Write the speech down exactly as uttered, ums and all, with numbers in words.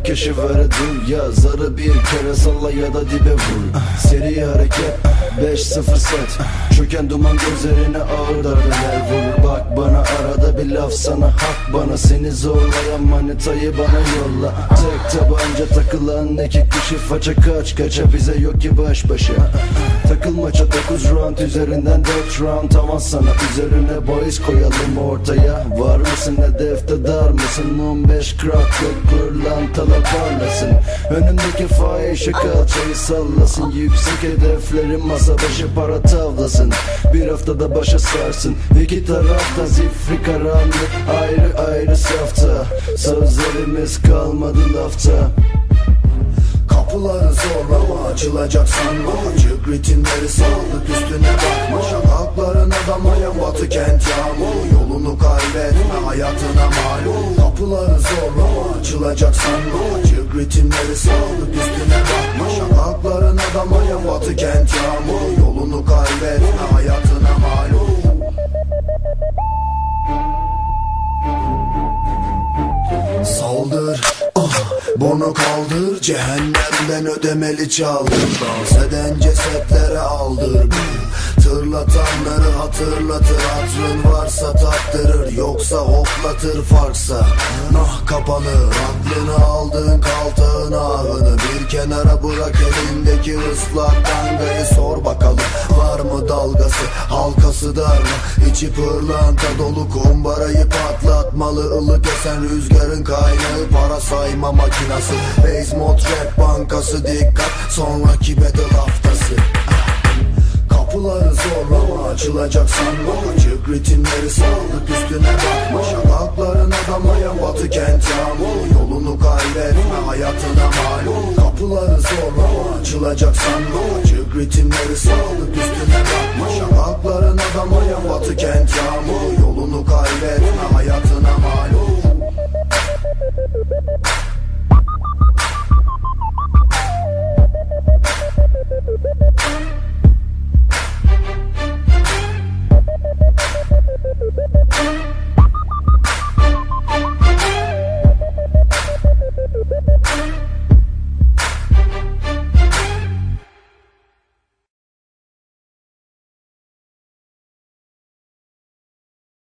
keşiverdim ya. Zarı bir kere salla ya da dibe vur. Seri hareket beş sıfır set. Çöken duman gözlerine ağır darbeler vurur. Bak bana arada bir laf sana hak bana. Seni zorlayan manitayı bana yolla. Tek tabanca takılan iki kişi faça kaç kaça. Bize yok ki baş başa. Takılmaça dokuz round üzerinden dört round tamam sana. Üzerine boys koyalım ortaya. Var mısın hedefte dar mısın? on beş cracklık pırlantalar parlasın. Önündeki fahişe kalçayı sallasın. Yüksek hedeflerin masa başı para tavlasın. Bir haftada başa sarsın. İki tarafta zifri karanlık. Ayrı ayrı safta. Sözlerimiz kalmadı lafta. Kapıları zorlama, açılacak sanma. Çık ritimleri saldık, üstüne bakma. Şakakların adamayan batı kent yağmuru. Yolunu kaybetme, hayatına malum. Kapıları zorlama, açılacak sanma. Çık ritimleri saldık, üstüne bakma. Şakakların adamayan batı kent yağmuru. Yolunu kaybetme, hayatına malum. Saldır, oh, bunu kaldır. Cehennemden ödemeli çaldır. Dans eden cesetlere aldır. Tırlatanları hatırlatır. Hatrın varsa tattırır, yoksa hoplatır farksa. Nah kapanır, aklını aldığın kaltağın ahını. Bir kenara bırak elindeki ıslak tangayı. Sor bakalım var mı dalgası, halkası dar mı? İçi pırlanta dolu kumbarayı patlatmalı. Ilık esen rüzgarın kaynağı para sayma makinası. Base mod rap bankası dikkat, sonraki battle haftası. Kapıları zorlama, açılacak sanma. Çık ritimleri saldık, üstüne bakma. Şakakların adamayan batı kent yağmuru. Yolunu kaybetme, hayatına malum. Kapıları zorlama, açılacak sanma. Çık ritimleri saldık, üstüne bakma. Şakakların adamayan batı kent yağmuru. Yolunu kaybetme, hayatına malum.